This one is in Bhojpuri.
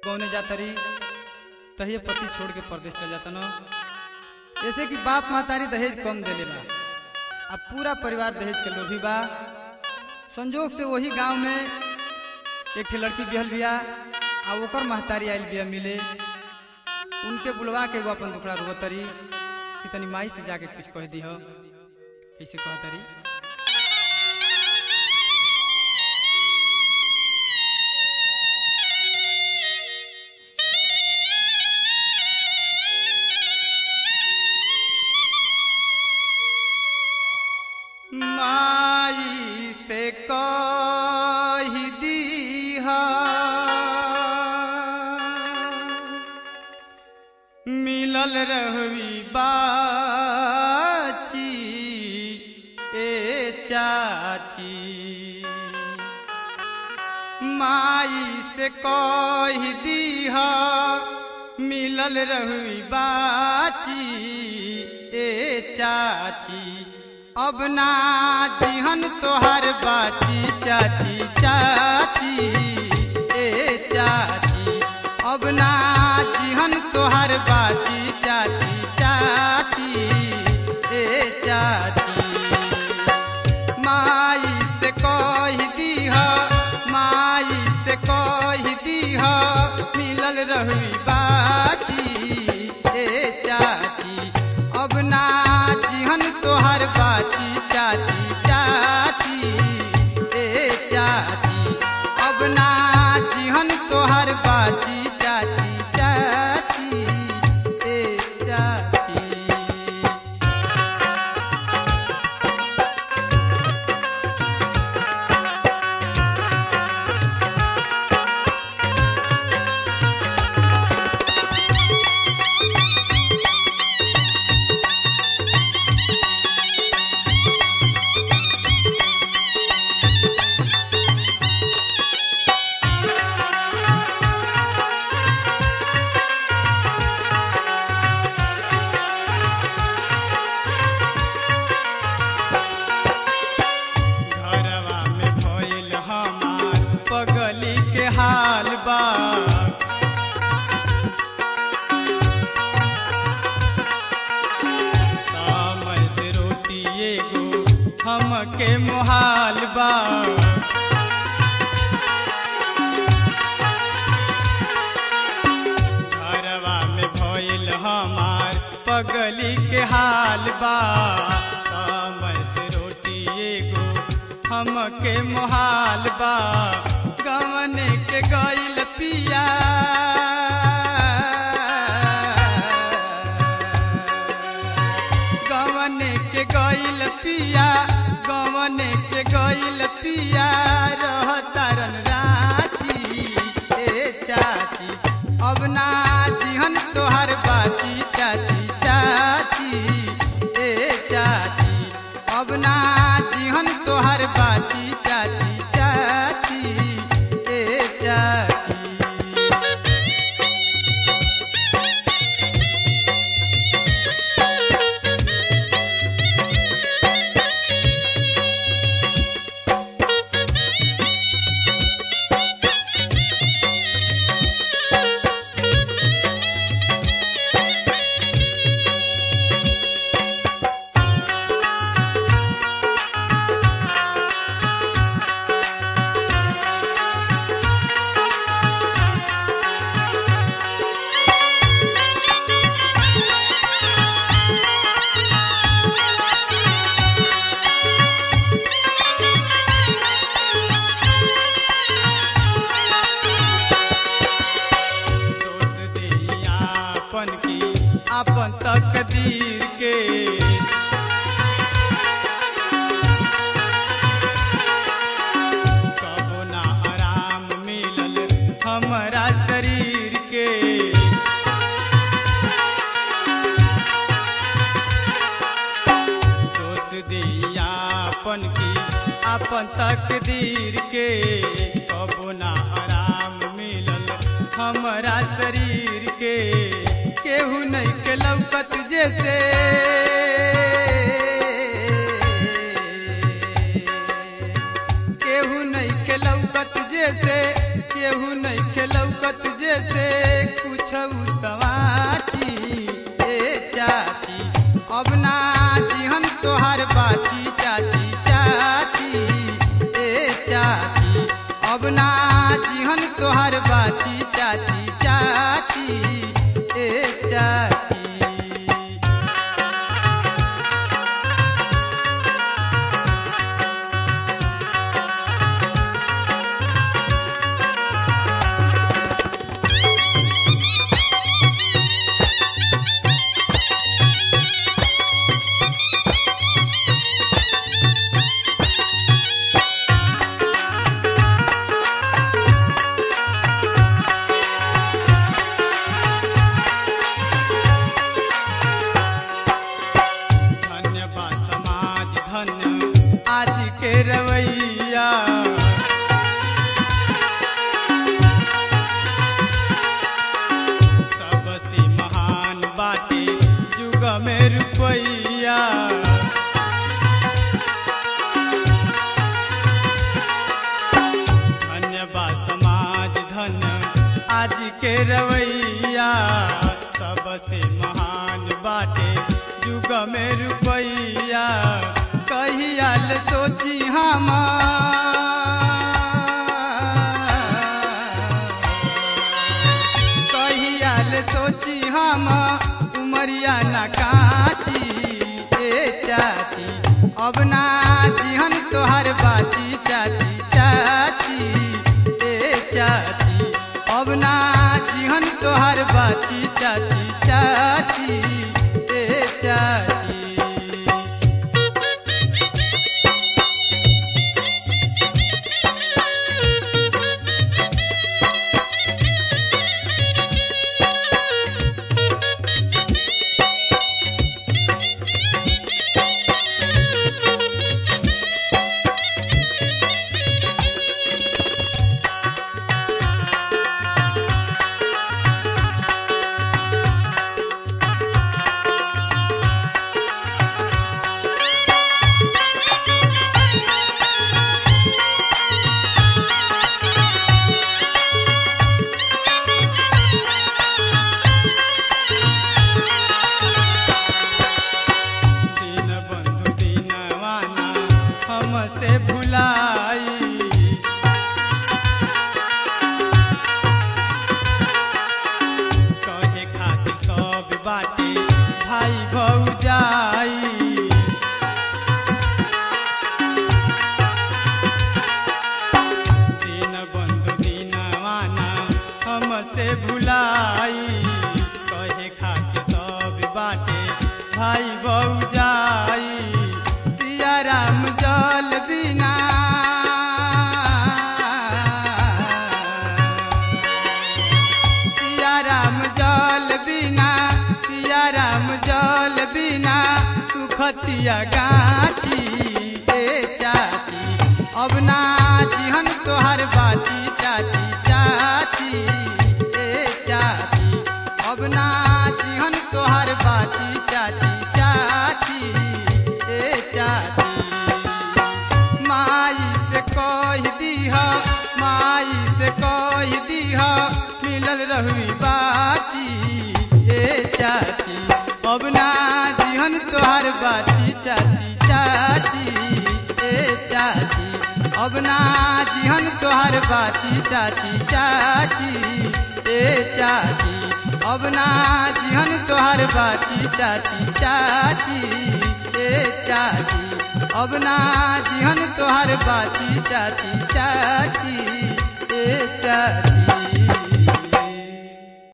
गौने जातरी तहिए पति छोड़ के परदेश चल जाता न। ऐसे कि बाप महतारी दहेज कम देले बा, अब पूरा परिवार दहेज के लोभी बा। संजोग से वही गांव में एक ठे लड़की बिहल बिया आ ओकर महतारी आयल बिया मिले। उनके बुलवा के वो अपन दुखड़ा रोतरी कि तनी माई से जाके कुछ कह दी हो। कैसे कहतरी? माई से कह दीहा मिलल रहवी बाची ए चाची। माई से कह दीहा मिलल रहवी बाची ए चाची। अब ना जिहन तोहार बाची चाची चाची ए चाची। अब ना जिहन तोहार बाची चाची चाची ए चाची। माई से कह दीह माई से कह दीह मिलल रहवी बाची ए चाची। अब ना जिहन तोहार बाची चाची चाची ए चाची। अब ना जिहन तोहार बाची चाची चाची ए चाची। हमके मोहाल बा घरवा में भइल हमार पगली के हाल बा। समय से रोटी एगो हमके मोहाल बा। गवने के गइल पिया गवने के गइल पिया गवने के गइल पिया रहतारन राची ए चाची। अब ना जिहन तोहार बाची चाची चाची ए चाची। अब ना जिहन तोहार बाची चाची चाची ए चाची। अपन तकदीर के कबो ना आराम मिलल हमरा शरीर के। दोष दिया अपन की अपन तकदीर के कबो ना आराम मिलल हमरा शरीर के। केहू नहीं के लौकत जैसे केहू नहीं के लौकत जैसे केहू नहीं के लौकत जैसे बाची चाची चाची ए चाची। रवैया सबसे महान बाटे जुग में रुपैया। धन्यवाद समाज धन आज के रवैया सबसे महान बाटे जुग में रुपैया। कहियाल सोची हम कहियाल सोची हम उमरिया न काची ए चाची। अब ना जिहन तोहार बाची चाची चाची ए चाची। अब ना जिहन तोहार बाची चाची चाची ए चाची। हमसे भुलाई कहे खातिर सब बाटे भाई भौजाई। दिन बंधु दीनवाना हमसे भुलाई कहे खातिर सब बाटे भाई भौजाई। सिया राम जल बिना सिया राम जल बिना सिया राम जल बिना सुखतिया गाछी ए चाची। अब ना जिहन तोहार बाची चाची चाची ए चाची। अब ना जिहन तोहार बाची चाची चाची ए चाची। माई से कह दीह माई से कह दीह मिलल रहुई बाची ए चाची। अब ना जिहन तोहार बाची चाची चाची ए चाची। अब ना जिहन तोहार बाची चाची चाची ए चाची। अब ना जिहन तोहार बाची चाची चाची ए चाची। अब ना जिहन तोहार बाची चाची चाची।